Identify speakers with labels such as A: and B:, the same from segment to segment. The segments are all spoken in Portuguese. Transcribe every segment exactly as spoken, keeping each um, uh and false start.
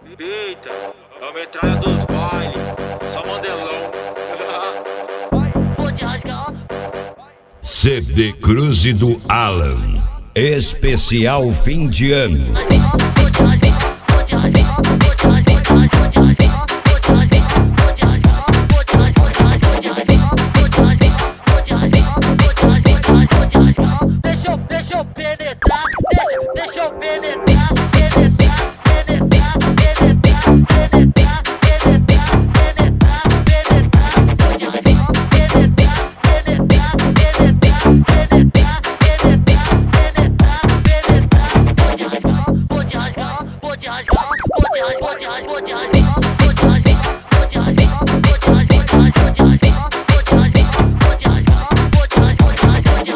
A: Eita, é a metralha dos bailes, só mandelão.
B: Vou te rasgar.
C: C D Cruze do Alan, especial fim de ano.
B: Vou te rasgar, vou te rasgar, vou te rasgar, vou te rasgar, vou te rasgar, vou te rasgar, vou te rasgar, vou te rasgar, vou te rasgar, vou te rasgar, vou te rasgar, vou te rasgar, vou te rasgar. Deixa eu, deixa eu penetrar, deixa, deixa eu penetrar, penetrar, penetrar, penetrar, penetrar, penetrar, penetrar, penetrar. Vou te rasgar, penetrar, penetrar, penetrar, penetrar, penetrar, penetrar, penetrar. Vou te rasgar, vou te rasgar, vou te rasgar, vou te rasgar, vou te rasgar, vou te rasgar, vou te rasgar, vou te rasgar, vou te rasgar, vou te rasgar, vou te rasgar, vou te rasgar, vou te rasgar, vou te rasgar, vou te rasgar, vou te rasgar, vou te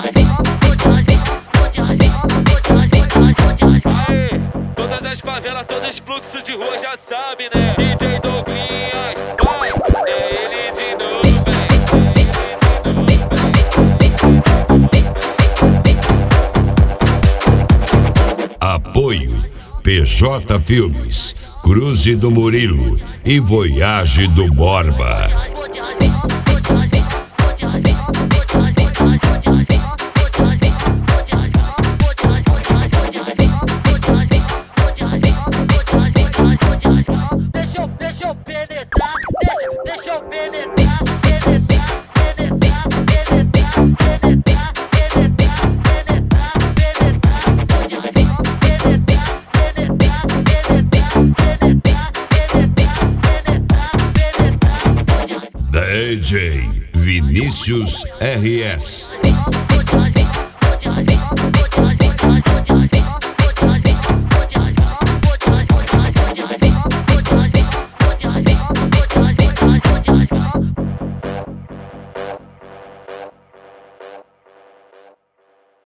B: rasgar, vou te rasgar.
A: Aê, todas as favelas, todos os fluxos de rua já sabem, né? D J Douglinhas, vai, é ele de novo,
C: Apoio P J Filmes, Cruze do Murilo e Voyage do Borba.
B: Vou te rasgar, vou te rasgar, vou te rasgar, vou te rasgar, vou te rasgar, vou te rasgar, vou te rasgar, vou te rasgar, vou te rasgar, vou te rasgar, vou te rasgar, vou te rasgar, vou te rasgar, vou te rasgar. Deixa eu, deixa eu penetrar, deixa, deixa eu penetrar, penetrar, penetrar, penetrar, penetrar, penetrar, penetrar, penetrar. Vou te rasgar, penetrar, penetrar, penetrar, penetrar, penetrar, penetrar, penetrar. Vou te rasgar.
C: D J Vinícius R S.